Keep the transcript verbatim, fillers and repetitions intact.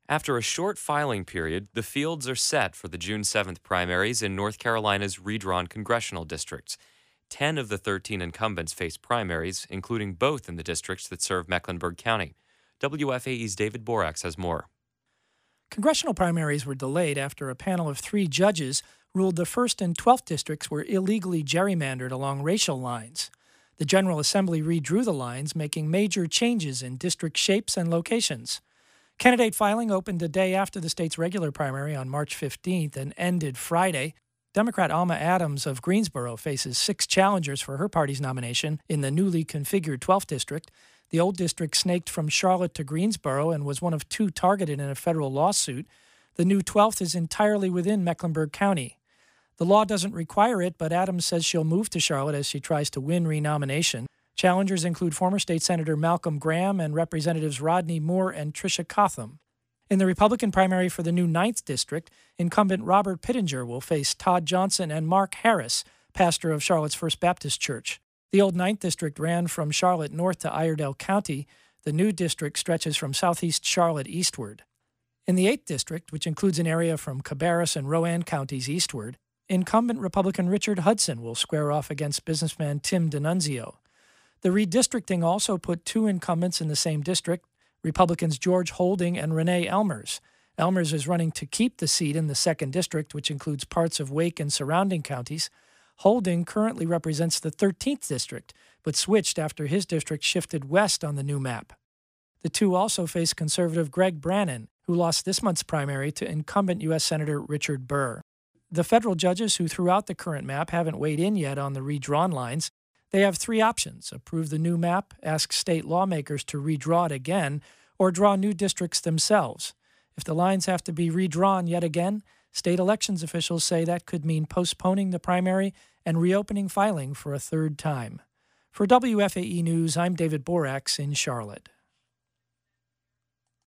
After a short filing period, the fields are set for the June seventh primaries in North Carolina's redrawn congressional districts. Ten of the thirteen incumbents face primaries, including both in the districts that serve Mecklenburg County. W F A E's David Borax has more. Congressional primaries were delayed after a panel of three judges ruled the first and twelfth districts were illegally gerrymandered along racial lines. The General Assembly redrew the lines, making major changes in district shapes and locations. Candidate filing opened the day after the state's regular primary on March fifteenth and ended Friday. Democrat Alma Adams of Greensboro faces six challengers for her party's nomination in the newly configured twelfth district. The old district snaked from Charlotte to Greensboro and was one of two targeted in a federal lawsuit. The new twelfth is entirely within Mecklenburg County. The law doesn't require it, but Adams says she'll move to Charlotte as she tries to win renomination. Challengers include former State Senator Malcolm Graham and Representatives Rodney Moore and Tricia Cotham. In the Republican primary for the new ninth District, incumbent Robert Pittenger will face Todd Johnson and Mark Harris, pastor of Charlotte's First Baptist Church. The old ninth District ran from Charlotte north to Iredell County. The new district stretches from southeast Charlotte eastward. In the eighth District, which includes an area from Cabarrus and Rowan counties eastward, incumbent Republican Richard Hudson will square off against businessman Tim D'Annunzio. The redistricting also put two incumbents in the same district, Republicans George Holding and Renee Elmers. Elmers is running to keep the seat in the second district, which includes parts of Wake and surrounding counties. Holding currently represents the thirteenth district, but switched after his district shifted west on the new map. The two also face conservative Greg Brannon, who lost this month's primary to incumbent U S Senator Richard Burr. The federal judges who threw out the current map haven't weighed in yet on the redrawn lines. They have three options: approve the new map, ask state lawmakers to redraw it again, or draw new districts themselves. If the lines have to be redrawn yet again, state elections officials say that could mean postponing the primary and reopening filing for a third time. For W F A E News, I'm David Borax in Charlotte.